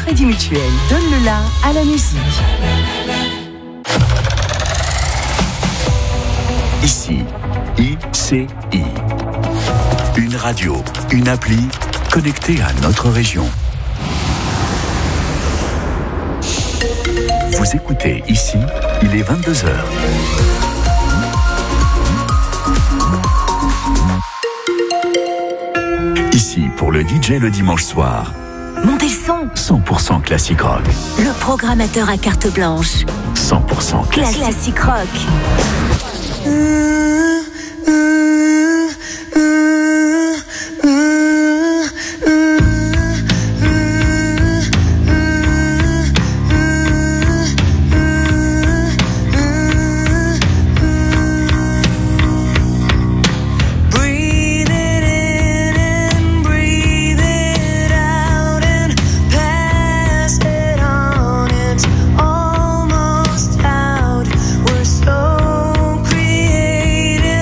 Crédit Mutuel, donne le la à la musique. Ici, ICI. Une radio, une appli connectée à notre région. Vous écoutez ici, il est 22h. Ici pour le DJ le dimanche soir. Montez le son. 100% classique rock. Le programmateur à carte blanche. 100% classique rock. Almost out. We're so creative.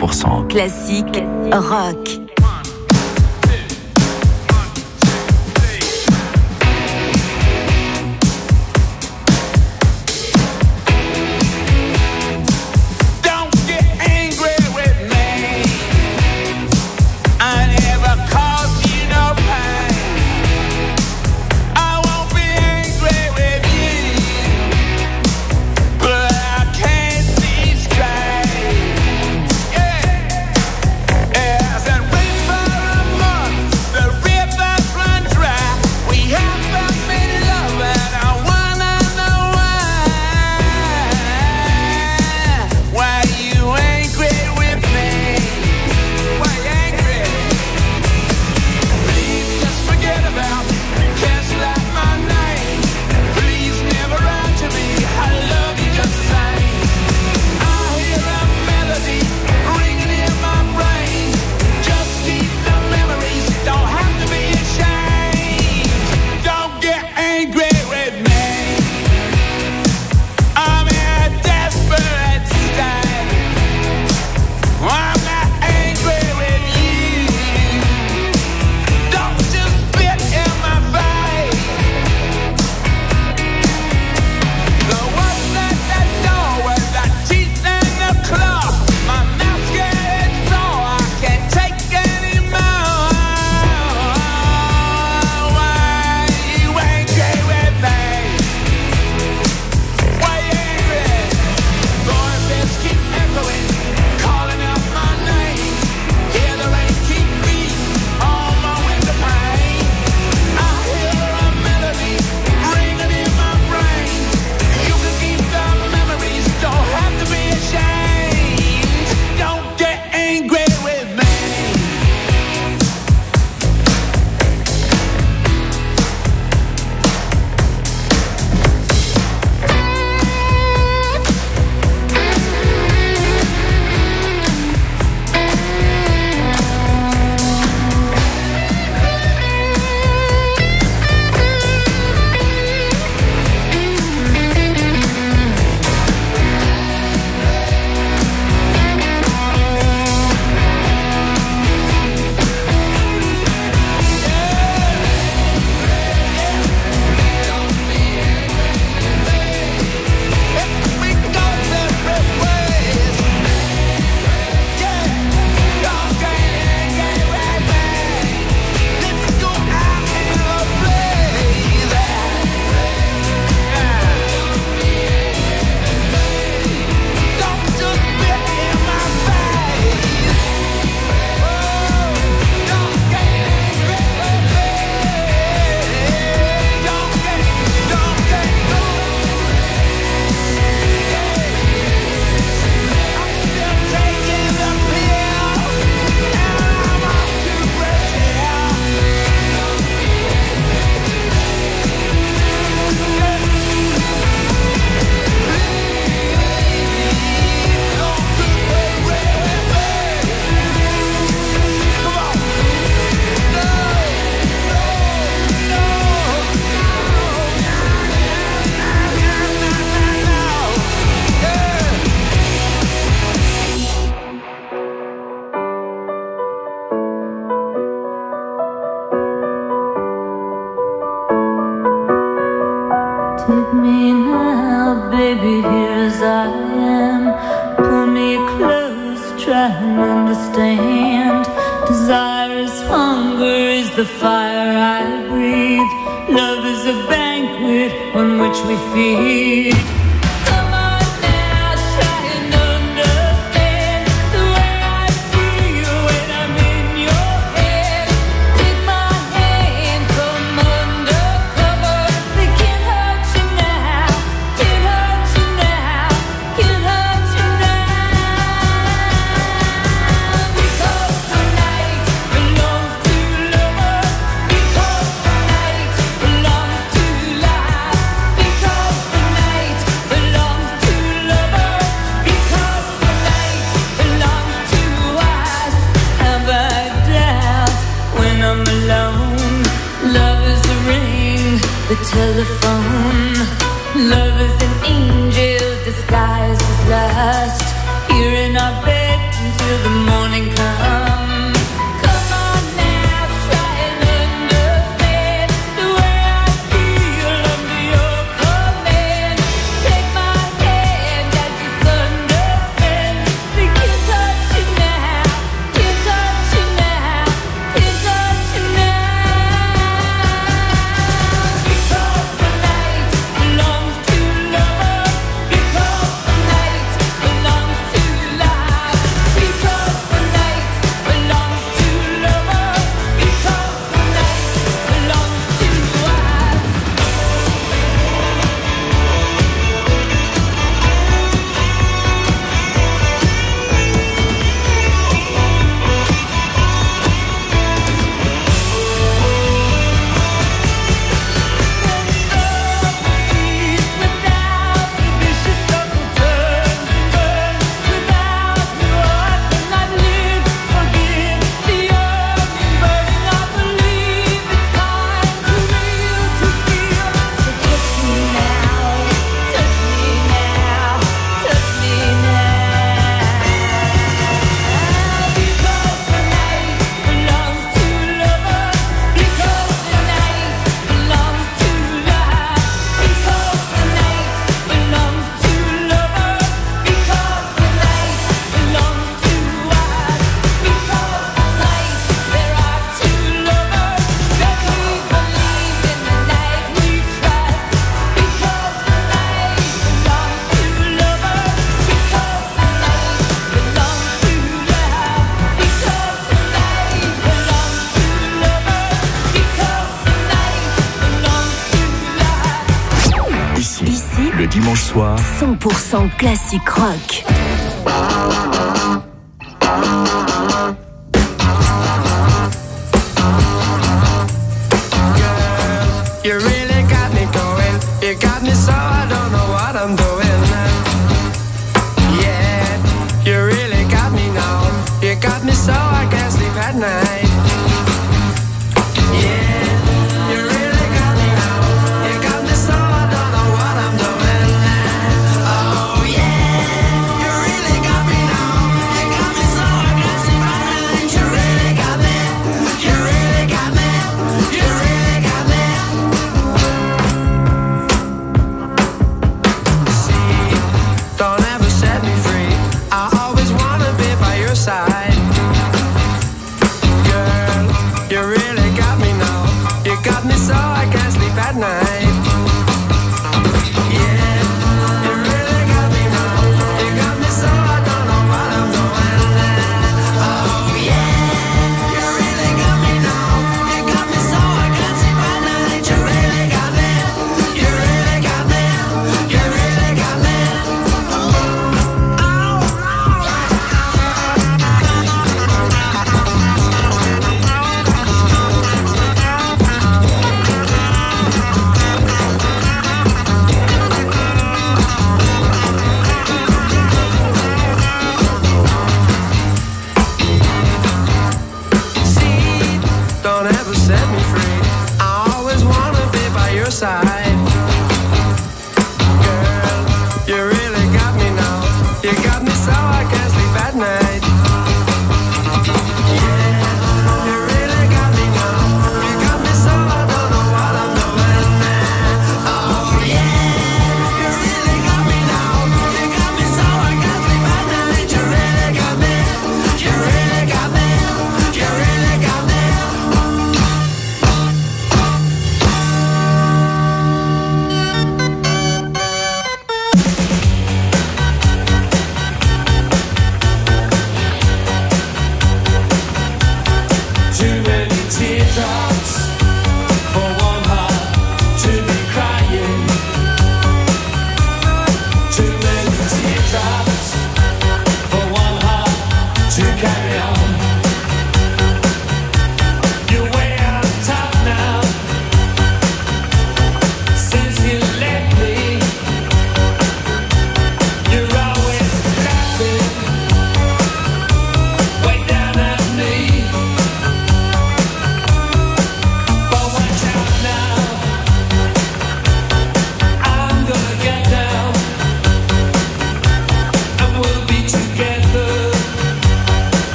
100% Classique, rock. Take me now, baby, here as I am. Pull me close, try and understand. Desire is hunger, is the fire I breathe. Love is a banquet on which we feed. The telephone. Love is an angel disguised as lust. Here in our bed dimanche soir, 100% classique rock. You really got me going. You got me so I don't know what I'm doing. Yeah, you really got me now. You got me so I can't sleep at night. Yeah, you really got me now. You got me so I don't know what I'm doing. Oh yeah, you really got me now. You got me so I can't sleep at night. You really got me. You really got me. You really got me.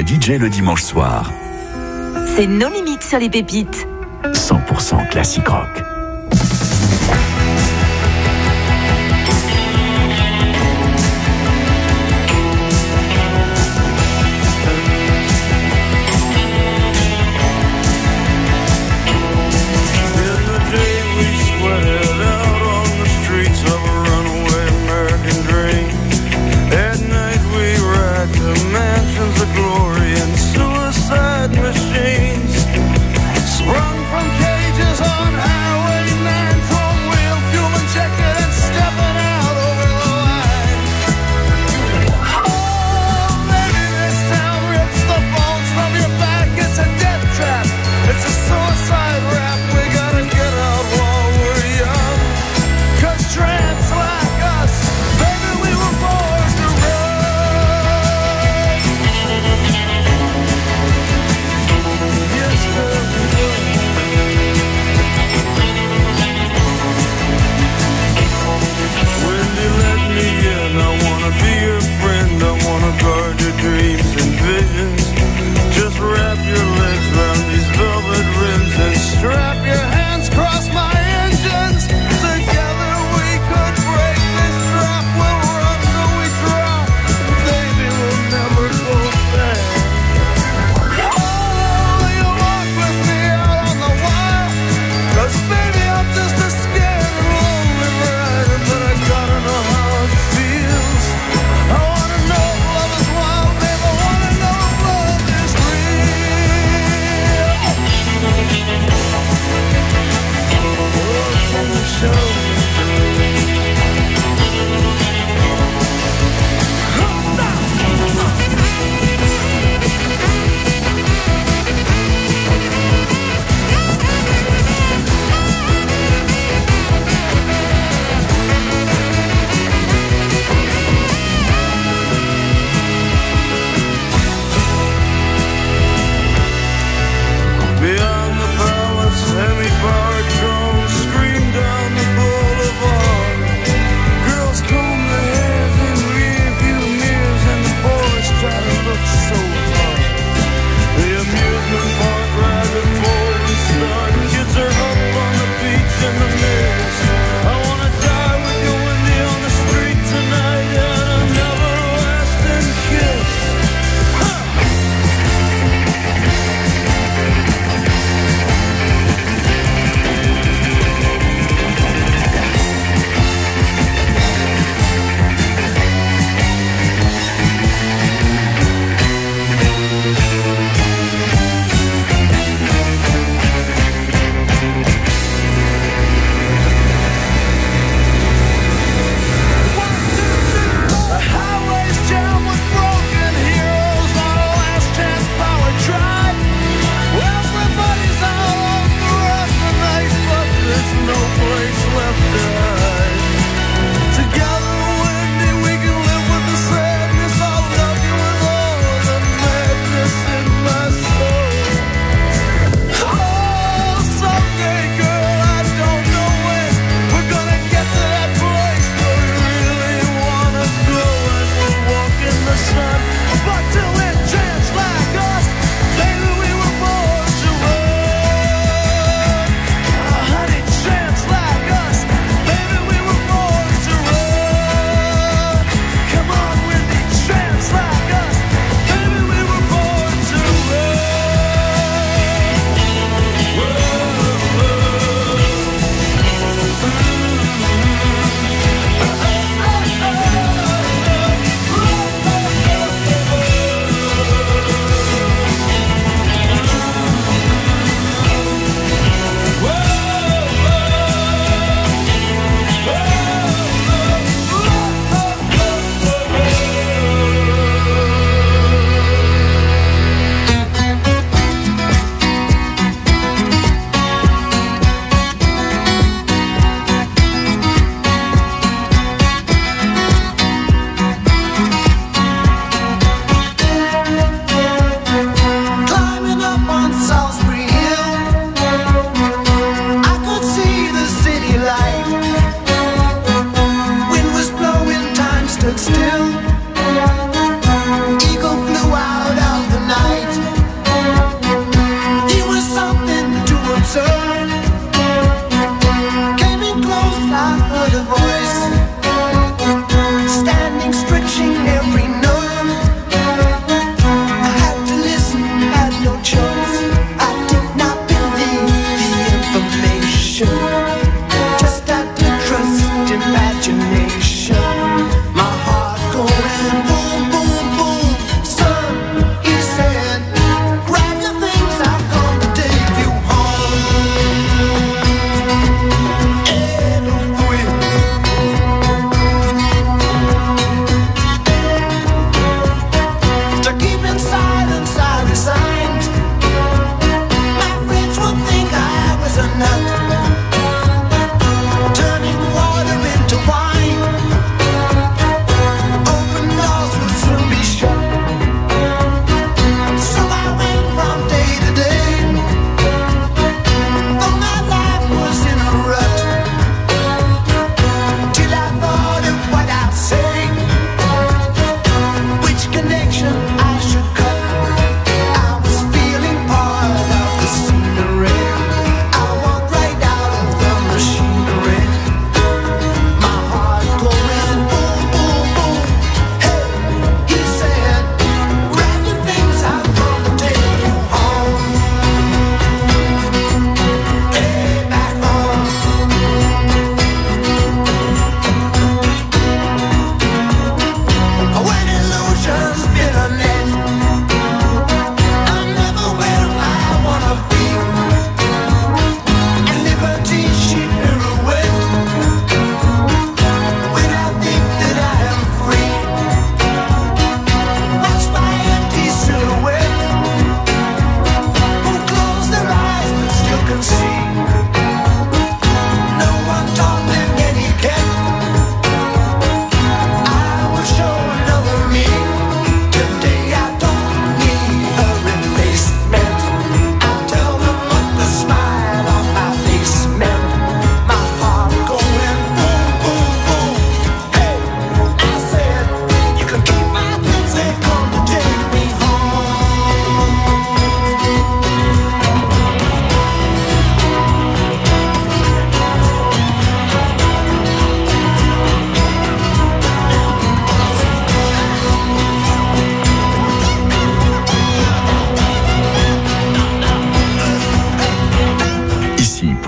DJ le dimanche soir. C'est nos limites sur les pépites. 100% classique rock. Machines sprung from cages on highways.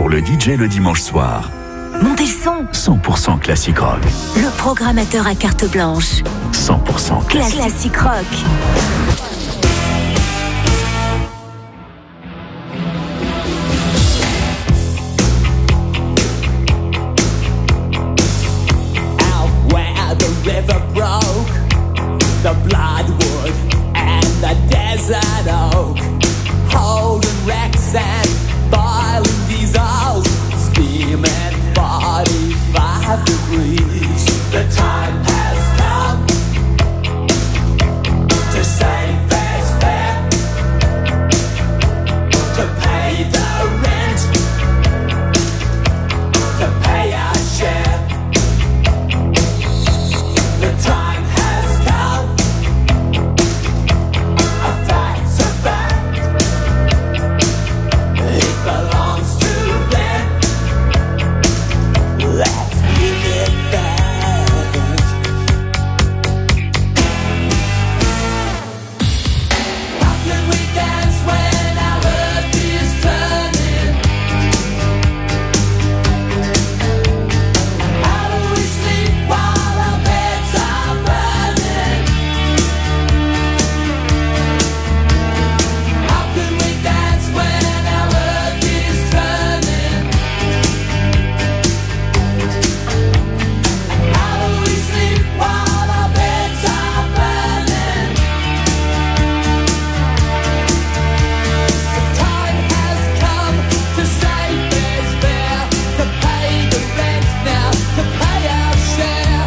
pour le DJ le dimanche soir. Montez le son. 100% classique rock. Le programmateur à carte blanche. 100% classique. Classique rock. Out where the river broke, the bloodwood and the desert oak, holding wrecks and boiling diesels, steaming 45 degrees. The time has come to say fair's fair, to pay the rent, to pay our share. The time has come, a fact's a fact, it belongs to them. Let's give it back. How can we dance when our earth is turning? How do we sleep while our beds are burning? How can we dance when our earth is turning? How do we sleep while our beds are burning? The time has come to say fair's fair, to pay the rent now, to pay our share.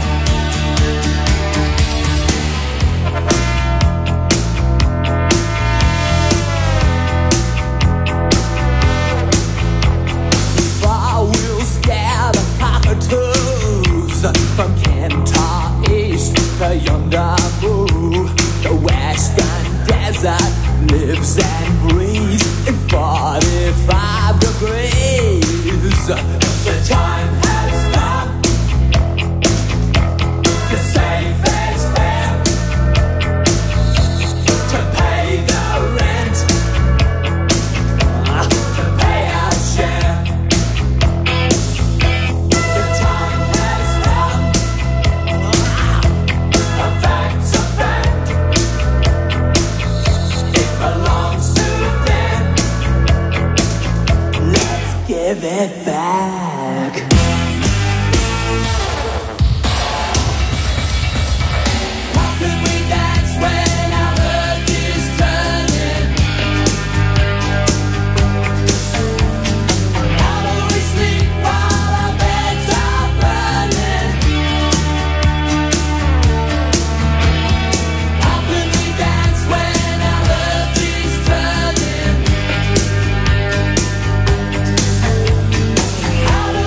Far we'll scare the cockatoos from Kentar East to yonder move. The western desert lives and breathes in 45 degrees. The time has come to say fair's fair, to pay the rent, to pay our share. The time has come, a fact's a fact, it belongs to them. Let's give it back. How can we dance when our earth is turning? How do we sleep while our beds are burning? How can we dance when our earth is turning? How do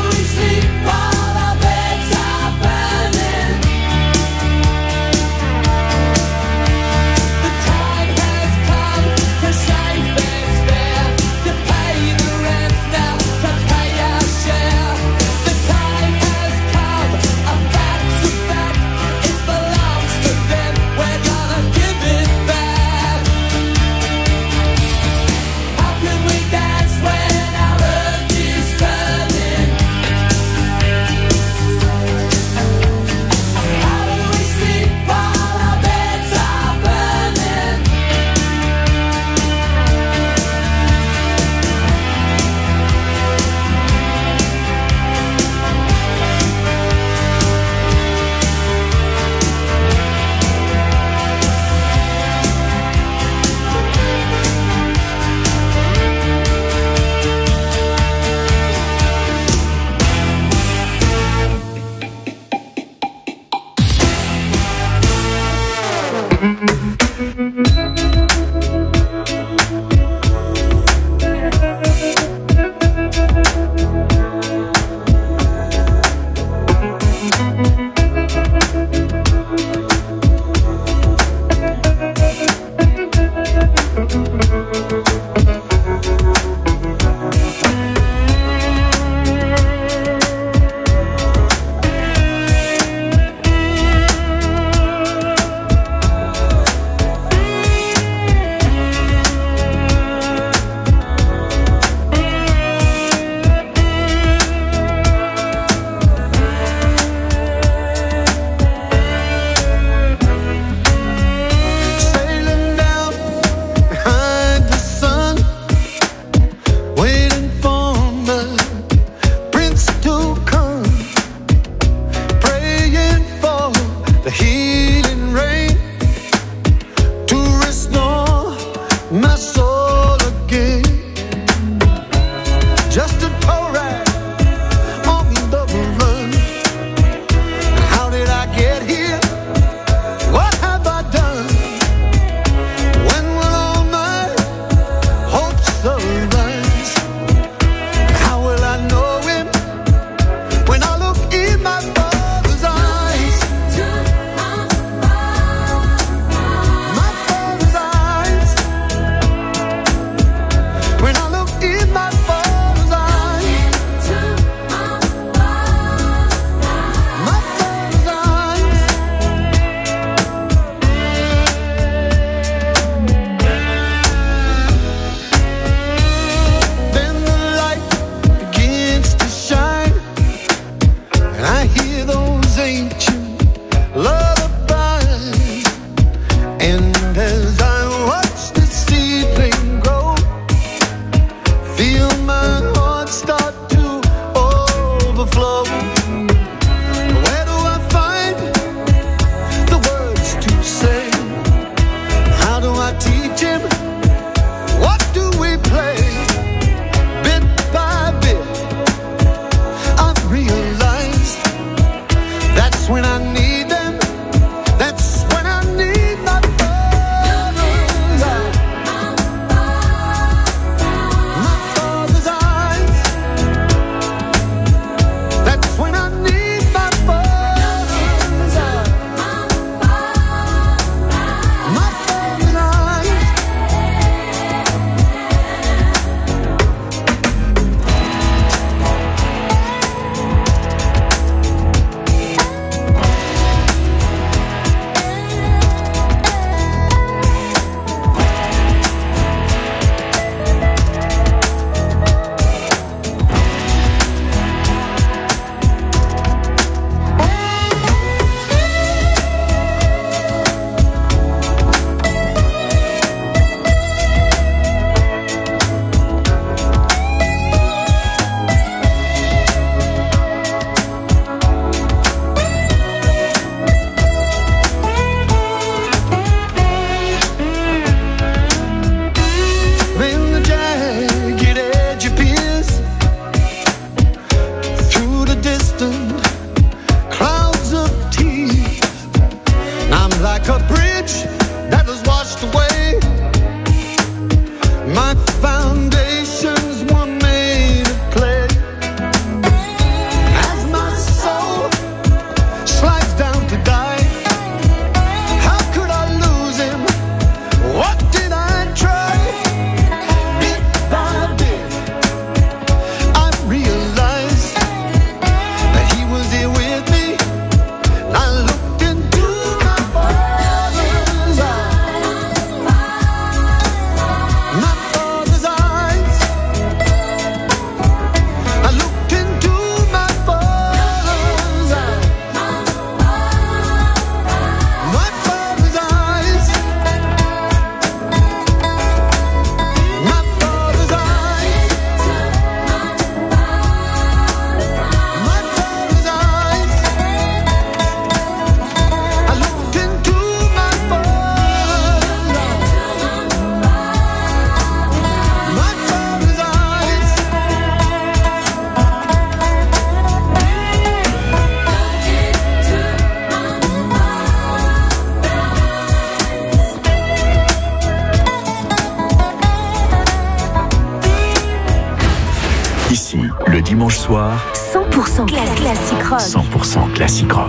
Ici, le dimanche soir, 100% classique rock. 100% classique rock.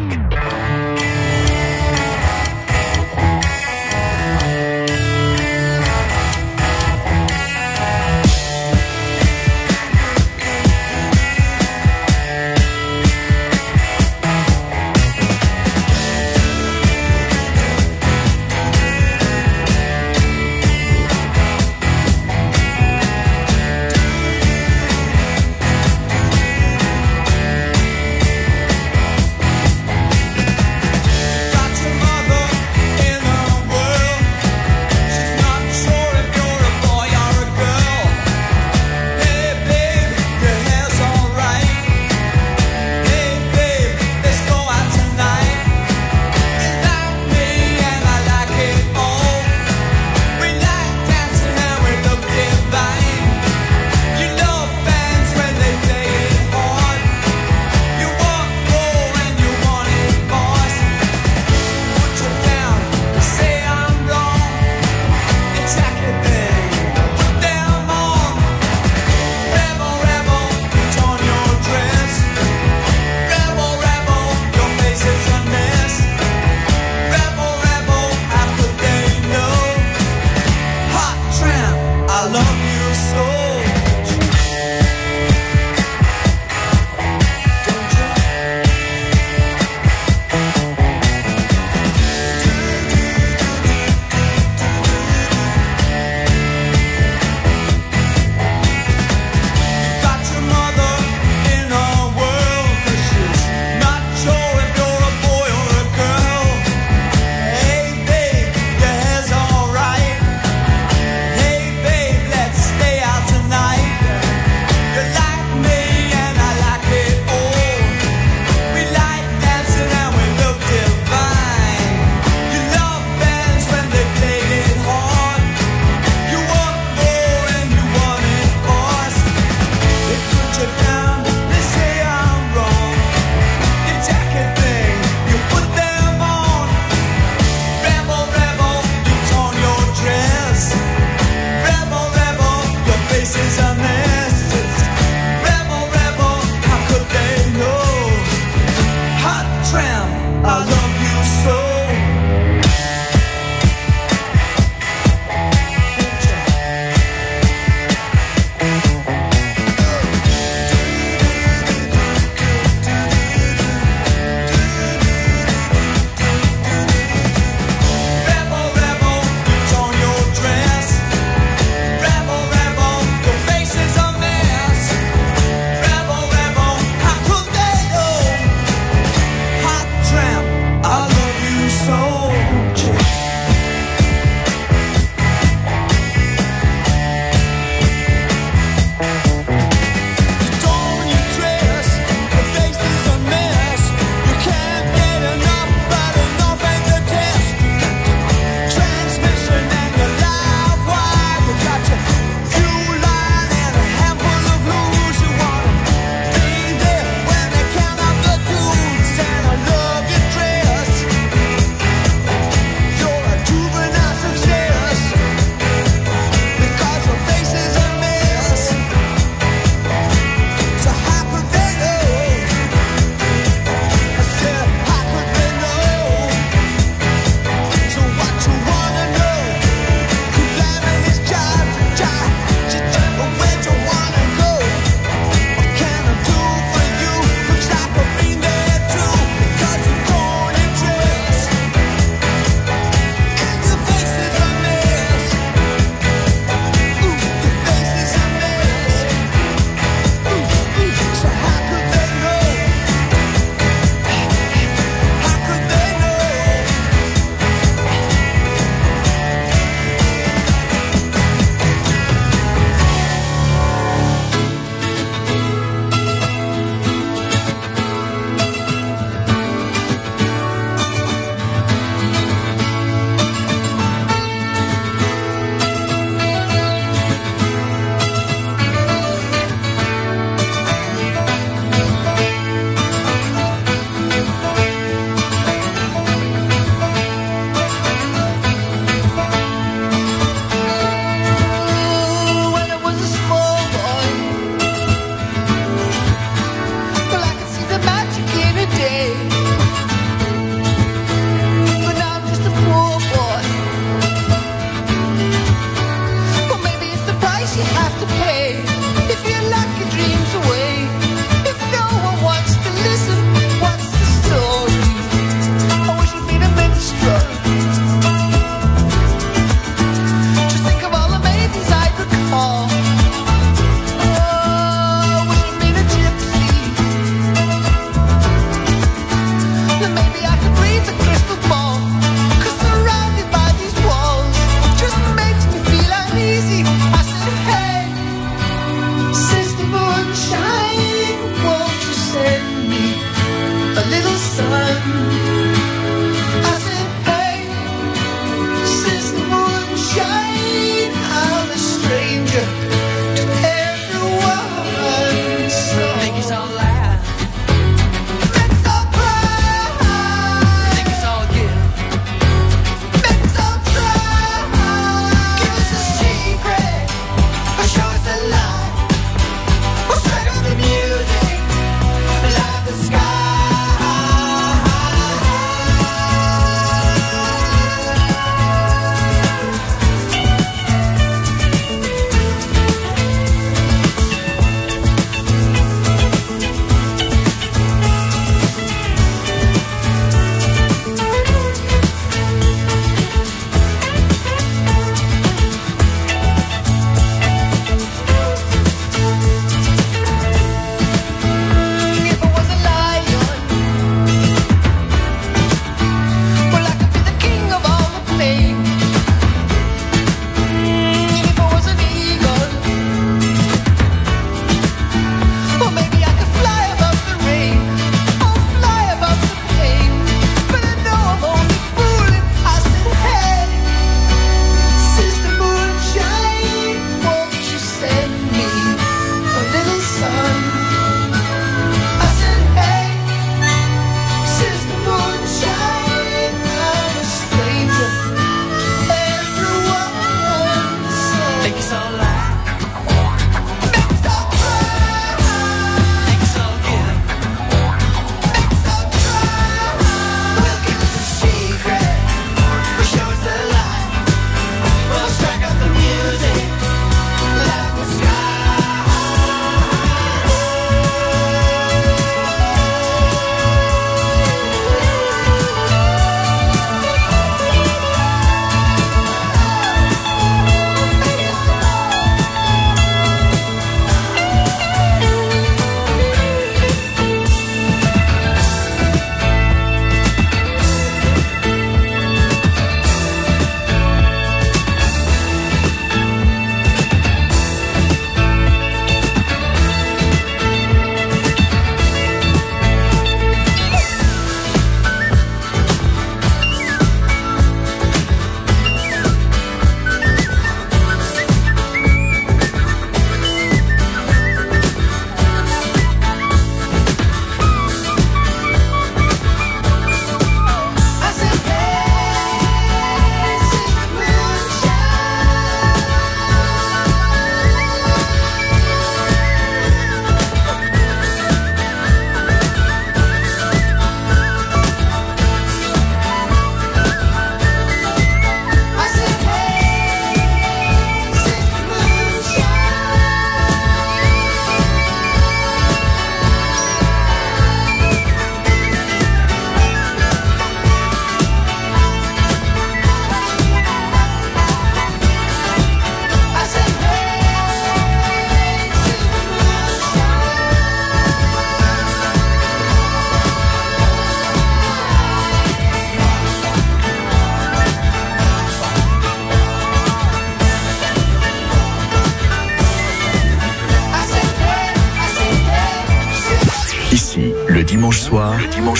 Le dimanche soir,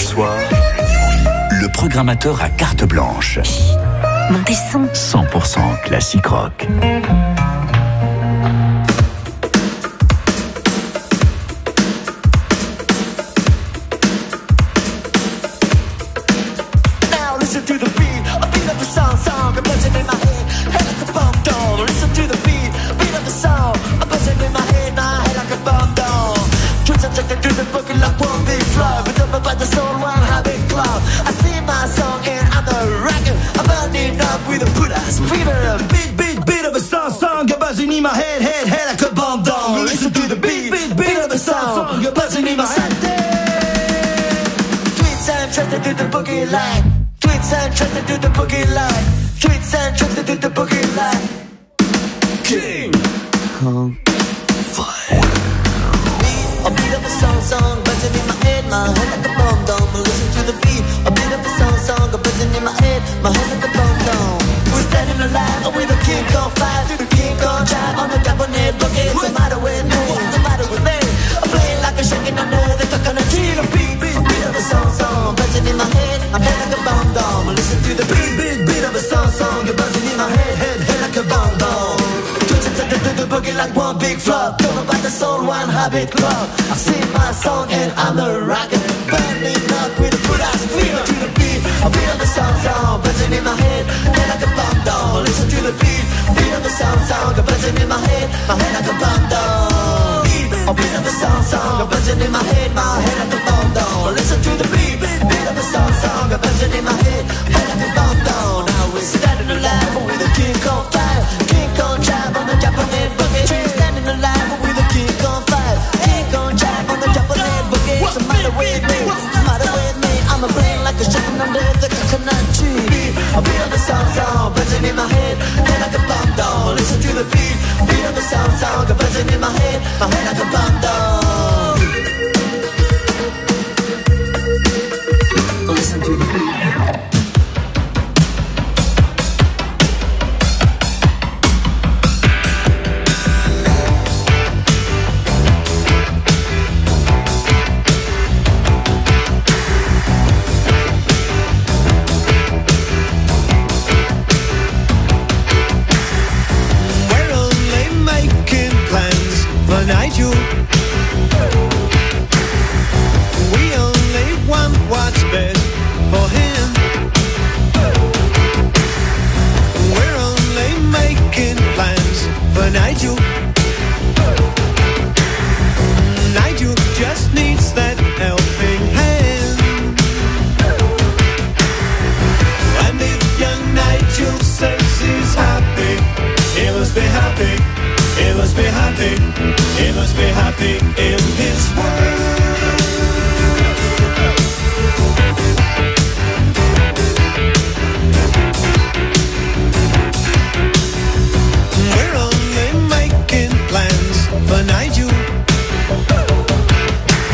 le programmateur à carte blanche. Montez son. 100% classique rock. Now listen to the beat of the song, I'm buzzing in my head, head like a bomb doll. Listen to the beat of the song, I'm buzzing in my head like a bomb doll. Twins are attracted to the boogie like one big flow, but up about the soul, one habit club. I sing my song and I'm the rocker, I'm burning up with a put ass fever. Beat of a song, you're buzzing in my head like a bomb doll. Listen to the beat of the song, you're buzzing in my head. Twins are attracted to the boogie line. Tweets and tricks to do the boogie line. Tweets and tricks to do the boogie line. King Kong Fire. A beat of a song, buzzing in my head like a bomb dome. Listen to the beat, a beat of a song, buzzing in my head like a bomb dome. We're standing alive with a King Kong fire through the King Kong drive on the cabinet boogie. What's the matter with me? What's the matter with me? I'm playing like a shaking under the coconut tree. The beat of a song, buzzing in my head like a bomb dome. Listen to the beat of a song, you're buzzing in my head like a bomb dome. Twitching to the boogie like one big flop. Don't know about the soul, one habit club. I sing my song and I'm a rocker, burning up with a good ass fever to the beat. A beat of a song, buzzing in my head like a bomb dome. Listen to the beat of a song, buzzing in my head like a bomb dome. A beat of a song, buzzing in my head like a bomb dome. Listen to the beat of a song, buzzing in my head like a bomb dome. Now we're standing alive with a King Kong fire, King Kong drive on the Japanese boogie. Standing alive with a King Kong fire, King Kong drive on the Japanese boogie. What's the matter with me? What's the matter with me? I'm a brain like a shaking under the coconut tree. A beat of a song, buzzing in my head like a bomb dome. Listen to the beat of a song, buzzing in my head like a bomb dome. Listen to the beat. Nigel, we only want what's best for him. We're only making plans for Nigel. Nigel just needs that helping hand. And if young Nigel says he's happy, he must be happy. He must be happy, he must be happy in his world. We're only making plans for Nigel.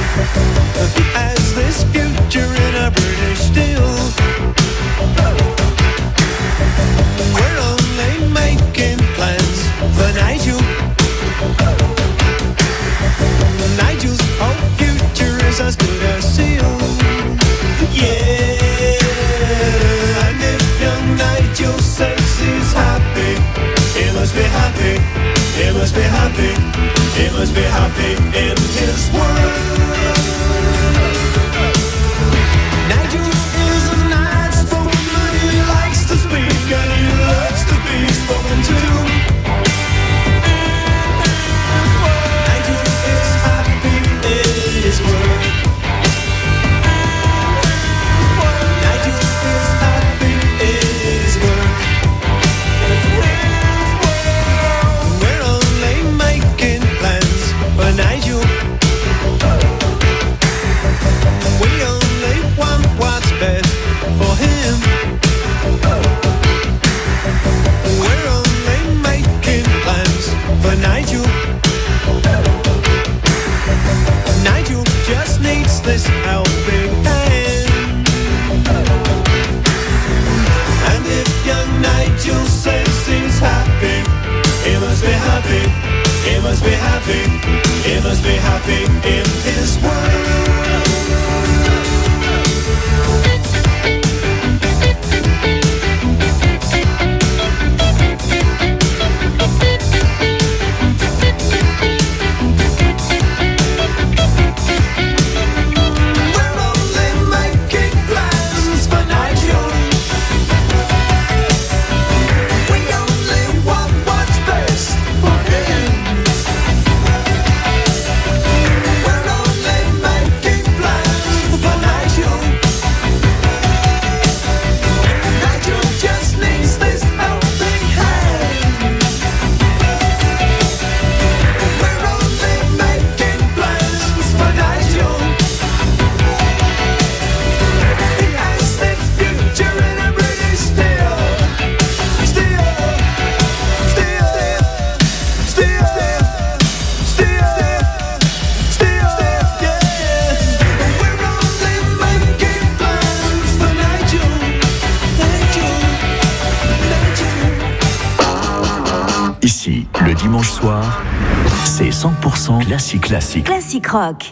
dimanche soir, c'est 100% classique. Classic rock.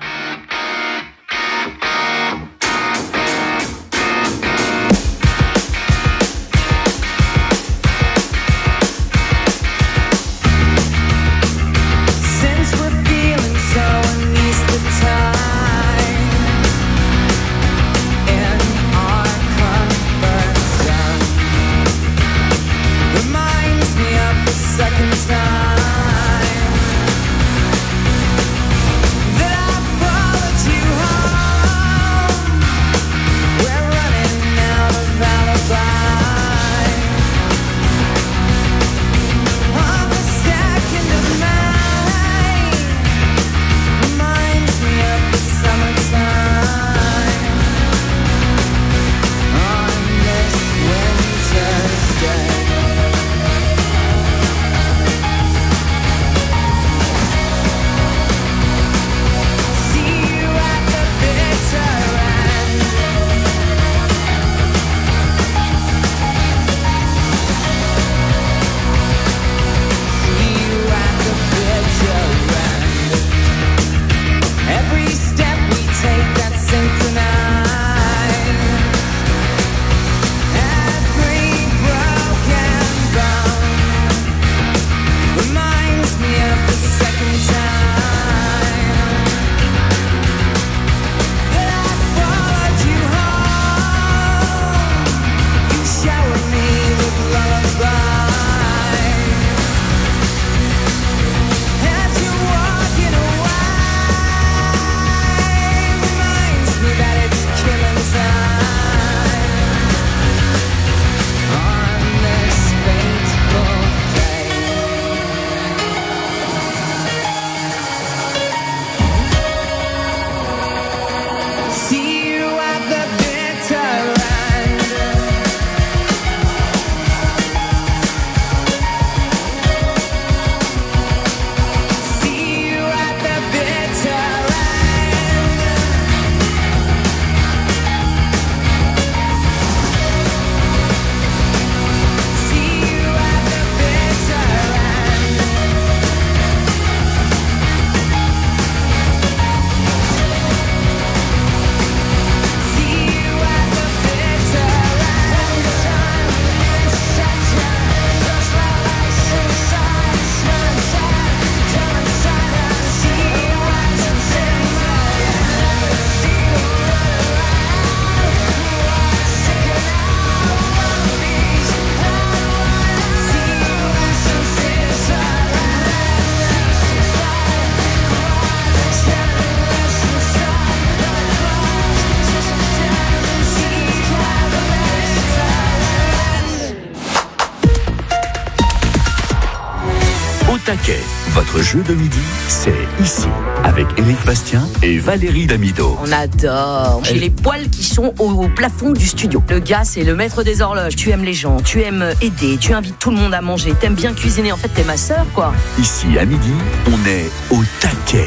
Votre jeu de midi, c'est ici, avec Éric Bastien et Valérie Damido. On adore. J'ai les poils qui sont au plafond du studio. Le gars, c'est le maître des horloges. Tu aimes les gens, tu aimes aider, tu invites tout le monde à manger, t'aimes bien cuisiner. En fait, t'es ma sœur, quoi. Ici, à midi, on est au taquet.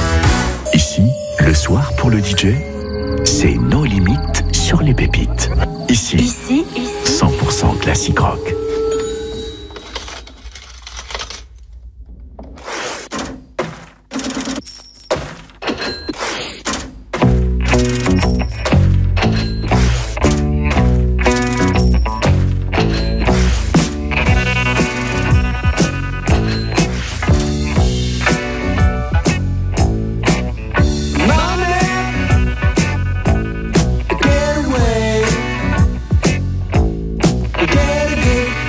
Ici, le soir, pour le DJ, c'est nos limites sur les pépites. Ici, 100% classique rock. Get away, get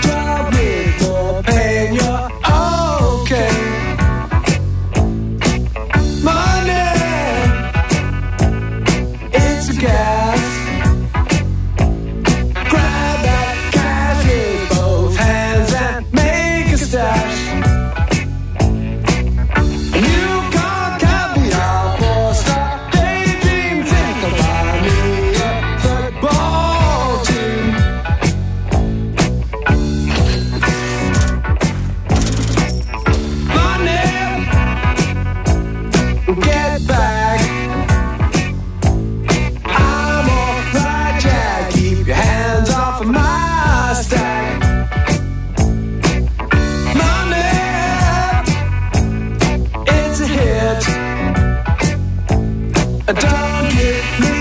Don't give me